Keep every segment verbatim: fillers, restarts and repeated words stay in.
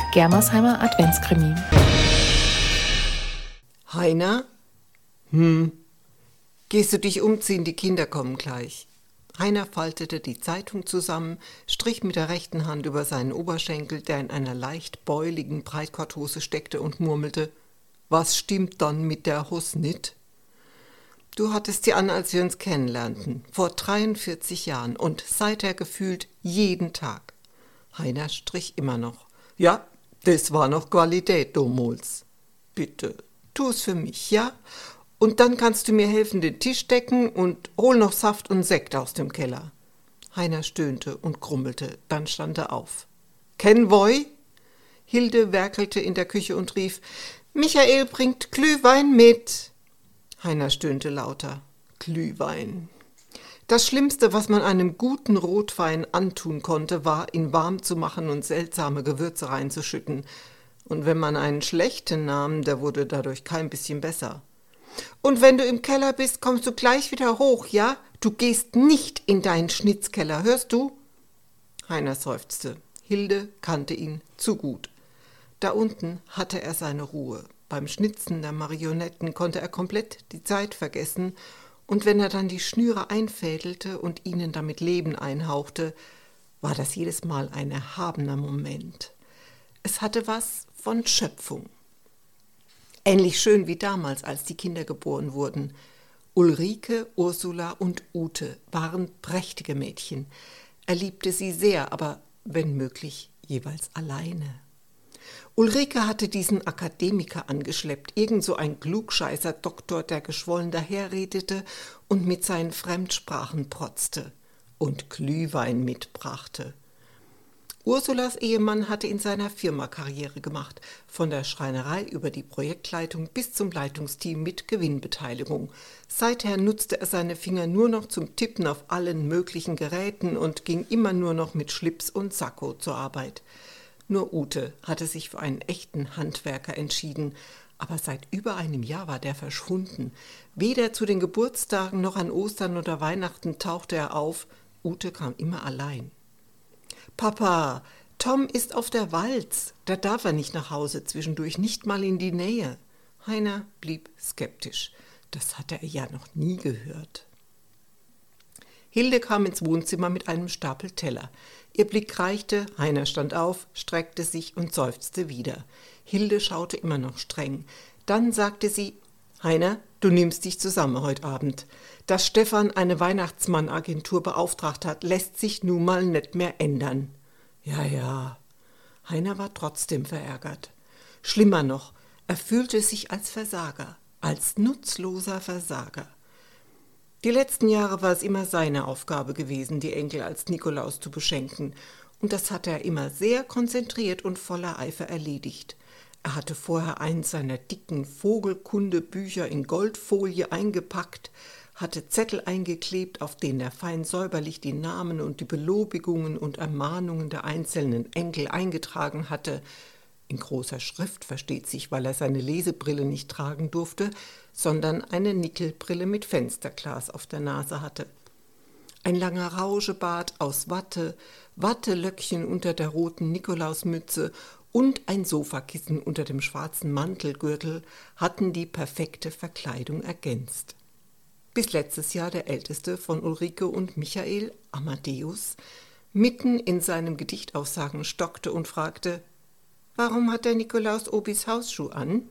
Germersheimer Adventskrimi. Heiner? Hm. Gehst du dich umziehen, die Kinder kommen gleich. Heiner faltete die Zeitung zusammen, strich mit der rechten Hand über seinen Oberschenkel, der in einer leicht beuligen Breitkorthose steckte, und murmelte: Was stimmt dann mit der Hose nit? Du hattest sie an, als wir uns kennenlernten, vor dreiundvierzig Jahren und seither gefühlt jeden Tag. Heiner strich immer noch. Ja, das war noch Qualität, damals. Bitte, tu's für mich, ja? Und dann kannst du mir helfen, den Tisch decken und hol noch Saft und Sekt aus dem Keller. Heiner stöhnte und grummelte, dann stand er auf. Ken Voi? Hilde werkelte in der Küche und rief: Michael bringt Glühwein mit. Heiner stöhnte lauter. Glühwein. Das Schlimmste, was man einem guten Rotwein antun konnte, war, ihn warm zu machen und seltsame Gewürze reinzuschütten. Und wenn man einen schlechten nahm, der wurde dadurch kein bisschen besser. Und wenn du im Keller bist, kommst du gleich wieder hoch, ja? Du gehst nicht in deinen Schnitzkeller, hörst du? Heiner seufzte. Hilde kannte ihn zu gut. Da unten hatte er seine Ruhe. Beim Schnitzen der Marionetten konnte er komplett die Zeit vergessen, und wenn er dann die Schnüre einfädelte und ihnen damit Leben einhauchte, war das jedes Mal ein erhabener Moment. Es hatte was von Schöpfung. Ähnlich schön wie damals, als die Kinder geboren wurden. Ulrike, Ursula und Ute waren prächtige Mädchen. Er liebte sie sehr, aber wenn möglich jeweils alleine. Ulrike hatte diesen Akademiker angeschleppt, irgend so ein klugscheißer Doktor, der geschwollen daherredete und mit seinen Fremdsprachen protzte und Glühwein mitbrachte. Ursulas Ehemann hatte in seiner Firma Karriere gemacht, von der Schreinerei über die Projektleitung bis zum Leitungsteam mit Gewinnbeteiligung. Seither nutzte er seine Finger nur noch zum Tippen auf allen möglichen Geräten und ging immer nur noch mit Schlips und Sakko zur Arbeit. Nur Ute hatte sich für einen echten Handwerker entschieden, aber seit über einem Jahr war der verschwunden. Weder zu den Geburtstagen noch an Ostern oder Weihnachten tauchte er auf. Ute kam immer allein. »Papa, Tom ist auf der Walz, da darf er nicht nach Hause, zwischendurch nicht mal in die Nähe.« Heiner blieb skeptisch. Das hatte er ja noch nie gehört. Hilde kam ins Wohnzimmer mit einem Stapel Teller. Ihr Blick reichte, Heiner stand auf, streckte sich und seufzte wieder. Hilde schaute immer noch streng. Dann sagte sie: »Heiner, du nimmst dich zusammen heute Abend. Dass Stefan eine Weihnachtsmann-Agentur beauftragt hat, lässt sich nun mal nicht mehr ändern.« »Ja, ja.« Heiner war trotzdem verärgert. Schlimmer noch, er fühlte sich als Versager, als nutzloser Versager. Die letzten Jahre war es immer seine Aufgabe gewesen, die Enkel als Nikolaus zu beschenken, und das hatte er immer sehr konzentriert und voller Eifer erledigt. Er hatte vorher eins seiner dicken Vogelkundebücher in Goldfolie eingepackt, hatte Zettel eingeklebt, auf denen er fein säuberlich die Namen und die Belobigungen und Ermahnungen der einzelnen Enkel eingetragen hatte. In großer Schrift, versteht sich, weil er seine Lesebrille nicht tragen durfte, sondern eine Nickelbrille mit Fensterglas auf der Nase hatte. Ein langer Rauschebart aus Watte, Wattelöckchen unter der roten Nikolausmütze und ein Sofakissen unter dem schwarzen Mantelgürtel hatten die perfekte Verkleidung ergänzt. Bis letztes Jahr der älteste von Ulrike und Michael, Amadeus, mitten in seinem Gedichtaussagen stockte und fragte: »Warum hat der Nikolaus Obis Hausschuh an?«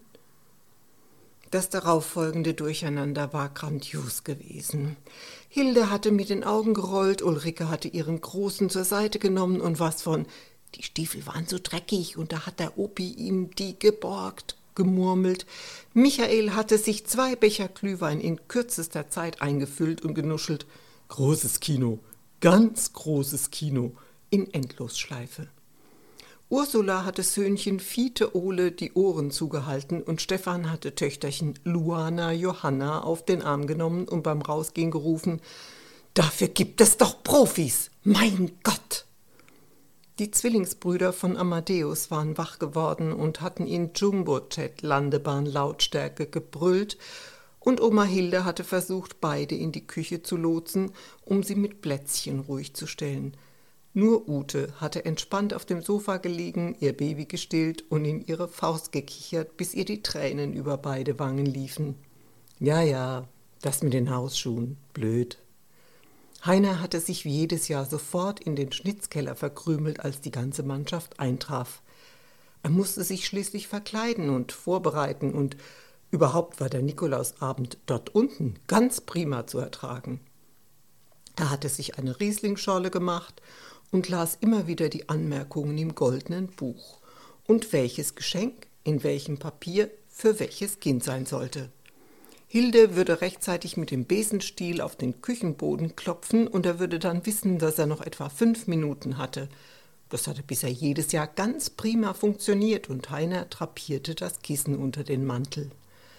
Das darauffolgende Durcheinander war grandios gewesen. Hilde hatte mit den Augen gerollt, Ulrike hatte ihren Großen zur Seite genommen und was von »Die Stiefel waren so dreckig und da hat der Opi ihm die geborgt« gemurmelt. Michael hatte sich zwei Becher Glühwein in kürzester Zeit eingefüllt und genuschelt. Großes Kino, ganz großes Kino, in Endlosschleife. Ursula hatte Söhnchen Fiete Ole die Ohren zugehalten und Stefan hatte Töchterchen Luana Johanna auf den Arm genommen und beim Rausgehen gerufen: »Dafür gibt es doch Profis, mein Gott!« Die Zwillingsbrüder von Amadeus waren wach geworden und hatten in Jumbojet-Landebahn-Lautstärke gebrüllt, und Oma Hilde hatte versucht, beide in die Küche zu lotsen, um sie mit Plätzchen ruhig zu stellen. Nur Ute hatte entspannt auf dem Sofa gelegen, ihr Baby gestillt und in ihre Faust gekichert, bis ihr die Tränen über beide Wangen liefen. Ja, ja, das mit den Hausschuhen, blöd. Heiner hatte sich wie jedes Jahr sofort in den Schnitzkeller verkrümelt, als die ganze Mannschaft eintraf. Er musste sich schließlich verkleiden und vorbereiten und überhaupt war der Nikolausabend dort unten ganz prima zu ertragen. Er hatte sich eine Rieslingschorle gemacht und las immer wieder die Anmerkungen im goldenen Buch und welches Geschenk in welchem Papier für welches Kind sein sollte. Hilde würde rechtzeitig mit dem Besenstiel auf den Küchenboden klopfen und er würde dann wissen, dass er noch etwa fünf Minuten hatte. Das hatte bisher jedes Jahr ganz prima funktioniert und Heiner drapierte das Kissen unter den Mantel.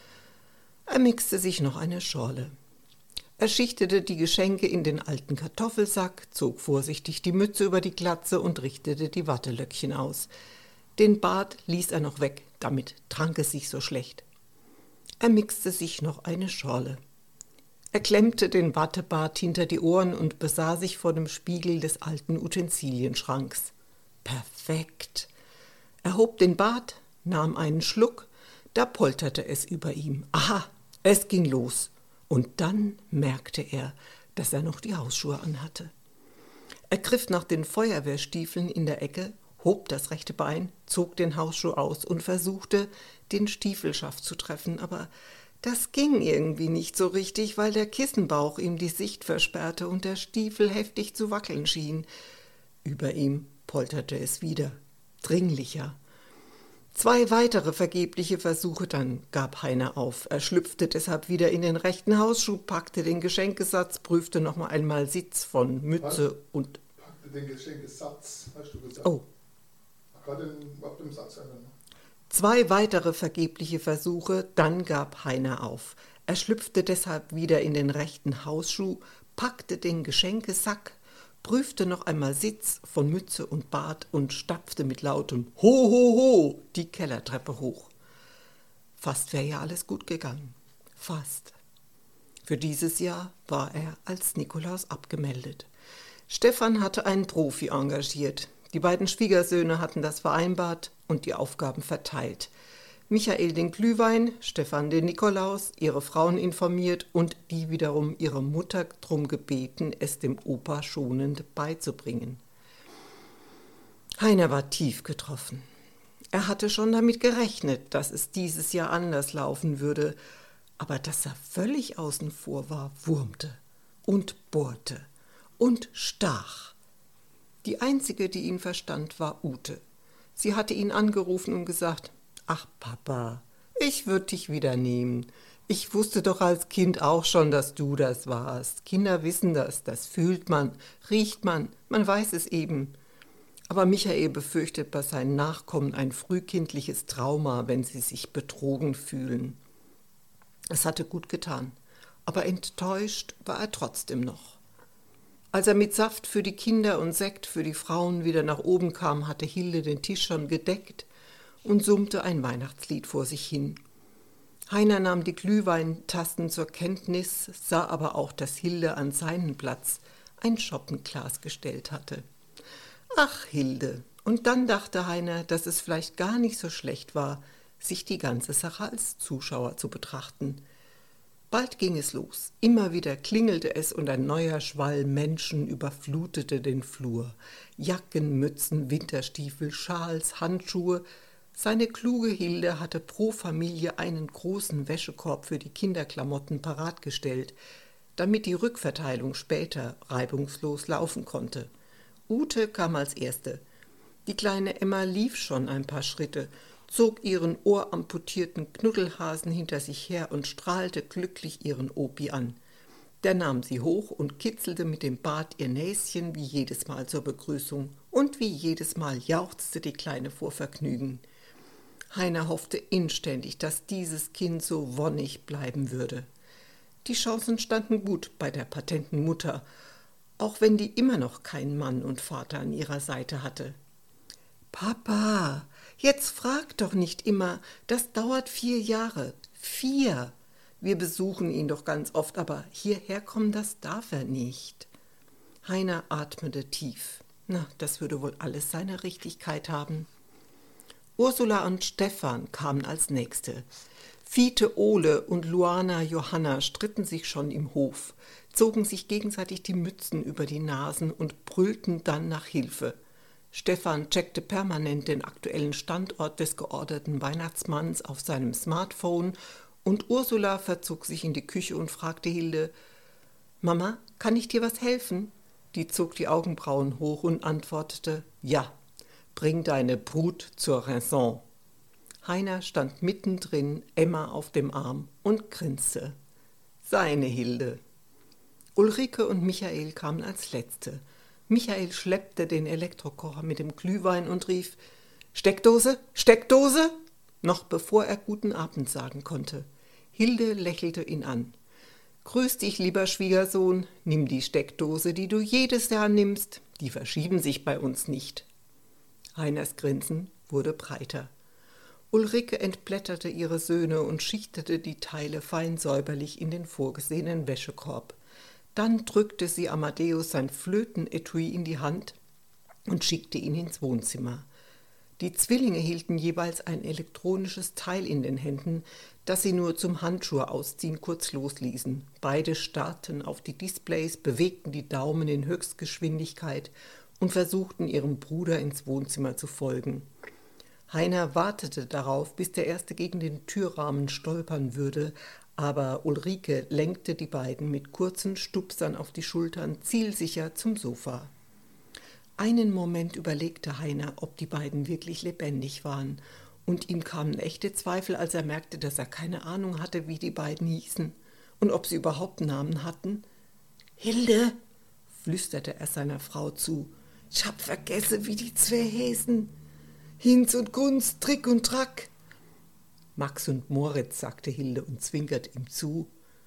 Er mixte sich noch eine Schorle. Er schichtete die Geschenke in den alten Kartoffelsack, zog vorsichtig die Mütze über die Glatze und richtete die Wattelöckchen aus. Den Bart ließ er noch weg, damit trank es sich so schlecht. Er mixte sich noch eine Schorle. Er klemmte den Wattebart hinter die Ohren und besah sich vor dem Spiegel des alten Utensilienschranks. Perfekt. Er hob den Bart, nahm einen Schluck, da polterte es über ihm. Aha, es ging los. Und dann merkte er, dass er noch die Hausschuhe anhatte. Er griff nach den Feuerwehrstiefeln in der Ecke, hob das rechte Bein, zog den Hausschuh aus und versuchte, den Stiefelschaft zu treffen, aber das ging irgendwie nicht so richtig, weil der Kissenbauch ihm die Sicht versperrte und der Stiefel heftig zu wackeln schien. Über ihm polterte es wieder, dringlicher. Zwei weitere vergebliche Versuche, dann gab Heiner auf. Er schlüpfte deshalb wieder in den rechten Hausschuh, packte den Geschenkesatz, prüfte noch mal einmal Sitz von Mütze Was? und... Packte den Geschenkesatz, hast du gesagt? Oh. Gerade ab dem Satz ändern. Zwei weitere vergebliche Versuche, dann gab Heiner auf. Er schlüpfte deshalb wieder in den rechten Hausschuh, packte den Geschenkesack, prüfte noch einmal Sitz von Mütze und Bart und stapfte mit lautem Ho, ho, ho die Kellertreppe hoch. Fast wäre ja alles gut gegangen. Fast. Für dieses Jahr war er als Nikolaus abgemeldet. Stefan hatte einen Profi engagiert. Die beiden Schwiegersöhne hatten das vereinbart und die Aufgaben verteilt. Michael den Glühwein, Stefan den Nikolaus, ihre Frauen informiert und die wiederum ihre Mutter drum gebeten, es dem Opa schonend beizubringen. Heiner war tief getroffen. Er hatte schon damit gerechnet, dass es dieses Jahr anders laufen würde, aber dass er völlig außen vor war, wurmte und bohrte und stach. Die einzige, die ihn verstand, war Ute. Sie hatte ihn angerufen und gesagt, »Ach Papa, ich würde dich wieder nehmen. Ich wusste doch als Kind auch schon, dass du das warst. Kinder wissen das, das fühlt man, riecht man, man weiß es eben.« Aber Michael befürchtet bei seinen Nachkommen ein frühkindliches Trauma, wenn sie sich betrogen fühlen. Es hatte gut getan, aber enttäuscht war er trotzdem noch. Als er mit Saft für die Kinder und Sekt für die Frauen wieder nach oben kam, hatte Hilde den Tisch schon gedeckt und summte ein Weihnachtslied vor sich hin. Heiner nahm die Glühweintassen zur Kenntnis, sah aber auch, dass Hilde an seinen Platz ein Schoppenglas gestellt hatte. Ach, Hilde! Und dann dachte Heiner, dass es vielleicht gar nicht so schlecht war, sich die ganze Sache als Zuschauer zu betrachten. Bald ging es los. Immer wieder klingelte es und ein neuer Schwall Menschen überflutete den Flur. Jacken, Mützen, Winterstiefel, Schals, Handschuhe. Seine kluge Hilde hatte pro Familie einen großen Wäschekorb für die Kinderklamotten paratgestellt, damit die Rückverteilung später reibungslos laufen konnte. Ute kam als Erste. Die kleine Emma lief schon ein paar Schritte, zog ihren ohramputierten Knuddelhasen hinter sich her und strahlte glücklich ihren Opi an. Der nahm sie hoch und kitzelte mit dem Bart ihr Näschen wie jedes Mal zur Begrüßung, und wie jedes Mal jauchzte die Kleine vor Vergnügen. Heiner hoffte inständig, dass dieses Kind so wonnig bleiben würde. Die Chancen standen gut bei der patenten Mutter, auch wenn die immer noch keinen Mann und Vater an ihrer Seite hatte. »Papa, jetzt frag doch nicht immer, das dauert vier Jahre. Vier! Wir besuchen ihn doch ganz oft, aber hierher kommen, das darf er nicht.« Heiner atmete tief. Na, das würde wohl alles seine Richtigkeit haben. Ursula und Stefan kamen als Nächste. Fiete Ole und Luana Johanna stritten sich schon im Hof, zogen sich gegenseitig die Mützen über die Nasen und brüllten dann nach Hilfe. Stefan checkte permanent den aktuellen Standort des georderten Weihnachtsmanns auf seinem Smartphone und Ursula verzog sich in die Küche und fragte Hilde: »Mama, kann ich dir was helfen?« Die zog die Augenbrauen hoch und antwortete: »Ja, bring deine Brut zur Raison.« Heiner stand mittendrin, Emma auf dem Arm und grinste. Seine Hilde. Ulrike und Michael kamen als Letzte. Michael schleppte den Elektrokocher mit dem Glühwein und rief: »Steckdose, Steckdose!« noch bevor er guten Abend sagen konnte. Hilde lächelte ihn an. »Grüß dich, lieber Schwiegersohn, nimm die Steckdose, die du jedes Jahr nimmst, die verschieben sich bei uns nicht.« Heiners Grinsen wurde breiter. Ulrike entblätterte ihre Söhne und schichtete die Teile fein säuberlich in den vorgesehenen Wäschekorb. Dann drückte sie Amadeus sein Flötenetui in die Hand und schickte ihn ins Wohnzimmer. Die Zwillinge hielten jeweils ein elektronisches Teil in den Händen, das sie nur zum Handschuhe ausziehen kurz losließen. Beide starrten auf die Displays, bewegten die Daumen in Höchstgeschwindigkeit und versuchten ihrem Bruder ins Wohnzimmer zu folgen. Heiner wartete darauf, bis der Erste gegen den Türrahmen stolpern würde, aber Ulrike lenkte die beiden mit kurzen Stupsern auf die Schultern zielsicher zum Sofa. Einen Moment überlegte Heiner, ob die beiden wirklich lebendig waren, und ihm kamen echte Zweifel, als er merkte, dass er keine Ahnung hatte, wie die beiden hießen und ob sie überhaupt Namen hatten. »Hilde«, flüsterte er seiner Frau zu, »ich hab vergessen, wie die zwei heißen. Hinz und Kunz, Trick und Track.« »Max und Moritz«, sagte Hilde und zwinkerte ihm zu.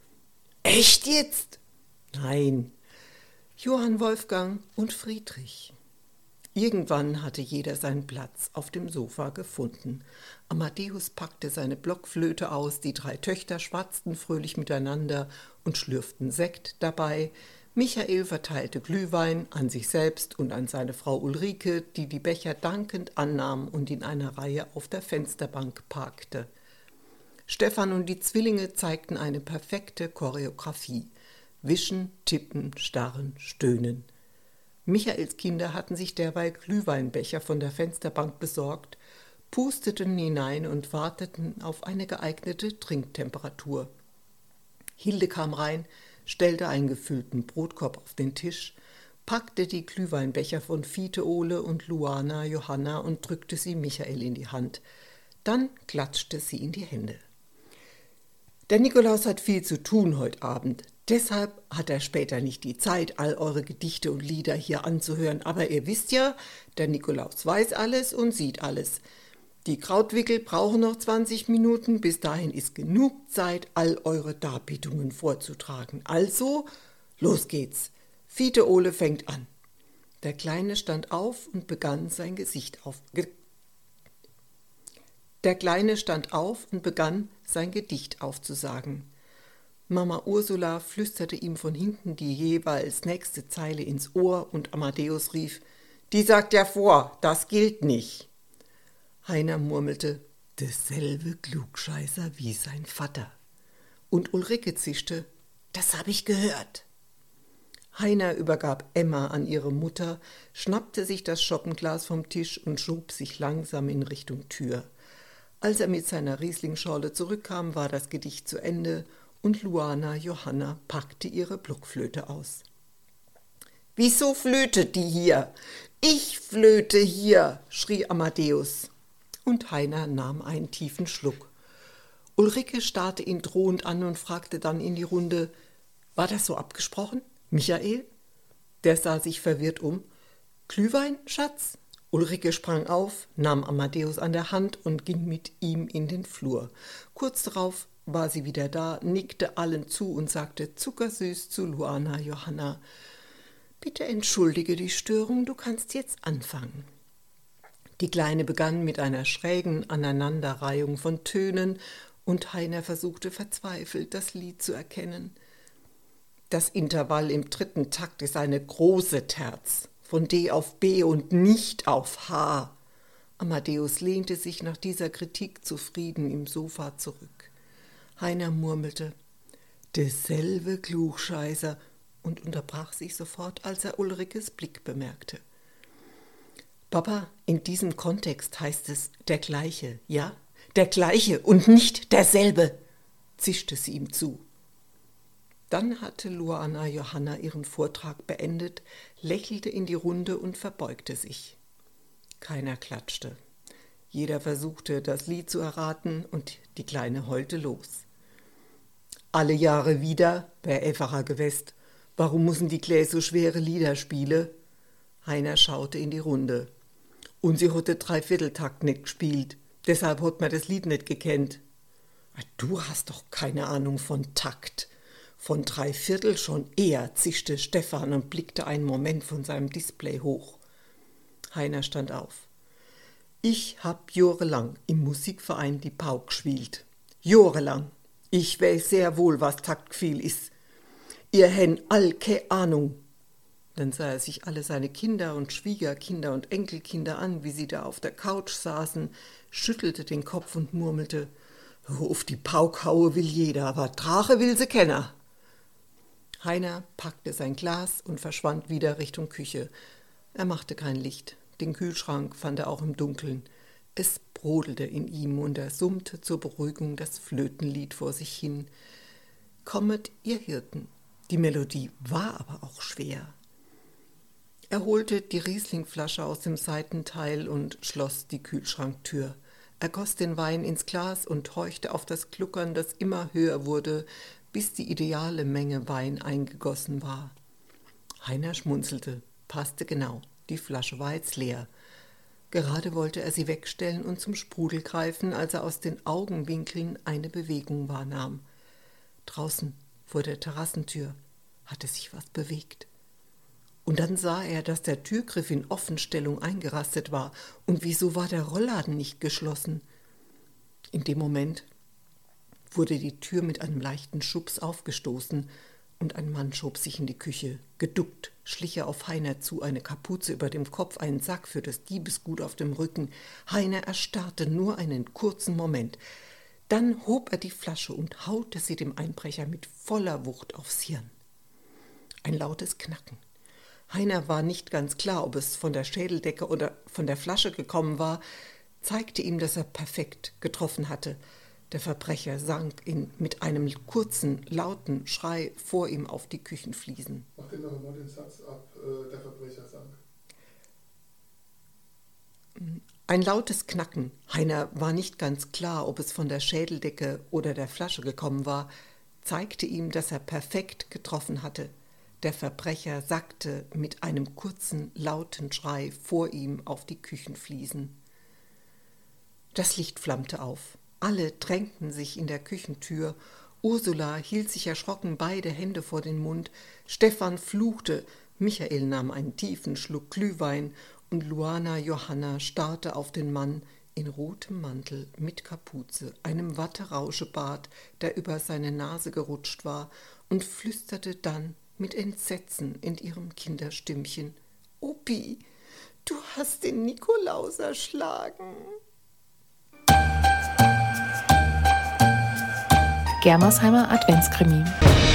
»Echt jetzt?« »Nein, Johann Wolfgang und Friedrich.« Irgendwann hatte jeder seinen Platz auf dem Sofa gefunden. Amadeus packte seine Blockflöte aus, die drei Töchter schwatzten fröhlich miteinander und schlürften Sekt dabei. Michael verteilte Glühwein an sich selbst und an seine Frau Ulrike, die die Becher dankend annahm und in einer Reihe auf der Fensterbank parkte. Stefan und die Zwillinge zeigten eine perfekte Choreografie. Wischen, tippen, starren, stöhnen. Michaels Kinder hatten sich derweil Glühweinbecher von der Fensterbank besorgt, pusteten hinein und warteten auf eine geeignete Trinktemperatur. Hilde kam rein, stellte einen gefüllten Brotkorb auf den Tisch, packte die Glühweinbecher von Fiete Ole und Luana Johanna und drückte sie Michael in die Hand. Dann klatschte sie in die Hände. »Der Nikolaus hat viel zu tun heute Abend. Deshalb hat er später nicht die Zeit, all eure Gedichte und Lieder hier anzuhören. Aber ihr wisst ja, der Nikolaus weiß alles und sieht alles. Die Krautwickel brauchen noch zwanzig Minuten. Bis dahin ist genug Zeit, all eure Darbietungen vorzutragen. Also, los geht's. Fiete Ole fängt an.« Der Kleine stand auf und begann sein Gesicht auf... Der Kleine stand auf und begann sein Gedicht aufzusagen. Mama Ursula flüsterte ihm von hinten die jeweils nächste Zeile ins Ohr und Amadeus rief: »Die sagt ja vor, das gilt nicht.« Heiner murmelte: »Derselbe Klugscheißer wie sein Vater.« Und Ulrike zischte: »Das hab ich gehört.« Heiner übergab Emma an ihre Mutter, schnappte sich das Schoppenglas vom Tisch und schob sich langsam in Richtung Tür. Als er mit seiner Rieslingschorle zurückkam, war das Gedicht zu Ende und Luana Johanna packte ihre Blockflöte aus. »Wieso flötet die hier? Ich flöte hier«, schrie Amadeus. Und Heiner nahm einen tiefen Schluck. Ulrike starrte ihn drohend an und fragte dann in die Runde: »War das so abgesprochen, Michael?« Der sah sich verwirrt um. »Glühwein, Schatz?« Ulrike sprang auf, nahm Amadeus an der Hand und ging mit ihm in den Flur. Kurz darauf war sie wieder da, nickte allen zu und sagte zuckersüß zu Luana Johanna: »Bitte entschuldige die Störung, du kannst jetzt anfangen.« Die Kleine begann mit einer schrägen Aneinanderreihung von Tönen und Heiner versuchte verzweifelt, das Lied zu erkennen. »Das Intervall im dritten Takt ist eine große Terz«, von D auf B und nicht auf H. Amadeus lehnte sich nach dieser Kritik zufrieden im Sofa zurück. Heiner murmelte, »Derselbe Klugscheißer«, und unterbrach sich sofort, als er Ulrikes Blick bemerkte. »Papa, in diesem Kontext heißt es der Gleiche, ja? Der Gleiche und nicht derselbe«, zischte sie ihm zu. Dann hatte Luana Johanna ihren Vortrag beendet, lächelte in die Runde und verbeugte sich. Keiner klatschte. Jeder versuchte, das Lied zu erraten, und die Kleine heulte los. »Alle Jahre wieder«, wär einfacher gewesen. »Warum müssen die Klee so schwere Lieder spielen?« Heiner schaute in die Runde. »Und sie hatte Dreivierteltakt nicht gespielt, deshalb hat man das Lied nicht gekannt.« »Du hast doch keine Ahnung von Takt. Von Dreiviertel schon eher«, zischte Stefan und blickte einen Moment von seinem Display hoch. Heiner stand auf. »Ich hab jahrelang im Musikverein die Pauke gespielt. Jahrelang. Ich weiß sehr wohl, was Taktgefühl ist. Ihr hen all keine Ahnung.« Dann sah er sich alle seine Kinder und Schwiegerkinder und Enkelkinder an, wie sie da auf der Couch saßen, schüttelte den Kopf und murmelte, »Auf die Pauke haue will jeder, aber Drache will sie kenner.« Heiner packte sein Glas und verschwand wieder Richtung Küche. Er machte kein Licht. Den Kühlschrank fand er auch im Dunkeln. Es brodelte in ihm und er summte zur Beruhigung das Flötenlied vor sich hin. »Kommet, ihr Hirten.« Die Melodie war aber auch schwer. Er holte die Rieslingflasche aus dem Seitenteil und schloss die Kühlschranktür. Er goss den Wein ins Glas und horchte auf das Gluckern, das immer höher wurde, bis die ideale Menge Wein eingegossen war. Heiner schmunzelte, passte genau, die Flasche war jetzt leer. Gerade wollte er sie wegstellen und zum Sprudel greifen, als er aus den Augenwinkeln eine Bewegung wahrnahm. Draußen, vor der Terrassentür, hatte sich was bewegt. Und dann sah er, dass der Türgriff in Offenstellung eingerastet war. Und wieso war der Rollladen nicht geschlossen? In dem Moment wurde die Tür mit einem leichten Schubs aufgestoßen und ein Mann schob sich in die Küche. Geduckt schlich er auf Heiner zu, eine Kapuze über dem Kopf, einen Sack für das Diebesgut auf dem Rücken. Heiner erstarrte nur einen kurzen Moment. Dann hob er die Flasche und haute sie dem Einbrecher mit voller Wucht aufs Hirn. Ein lautes Knacken. Heiner war nicht ganz klar, ob es von der Schädeldecke oder von der Flasche gekommen war, zeigte ihm, dass er perfekt getroffen hatte. Der Verbrecher sank in, mit einem kurzen, lauten Schrei vor ihm auf die Küchenfliesen. Mach den noch einmal den Satz ab, äh, der Verbrecher sank. Ein lautes Knacken. Heiner war nicht ganz klar, ob es von der Schädeldecke oder der Flasche gekommen war, zeigte ihm, dass er perfekt getroffen hatte. Der Verbrecher sackte mit einem kurzen, lauten Schrei vor ihm auf die Küchenfliesen. Das Licht flammte auf. Alle drängten sich in der Küchentür. Ursula hielt sich erschrocken beide Hände vor den Mund. Stefan fluchte. Michael nahm einen tiefen Schluck Glühwein und Luana Johanna starrte auf den Mann in rotem Mantel mit Kapuze, einem Watterauschebart, der über seine Nase gerutscht war, und flüsterte dann mit Entsetzen in ihrem Kinderstimmchen: »Opi, du hast den Nikolaus erschlagen.« Germersheimer Adventskrimi.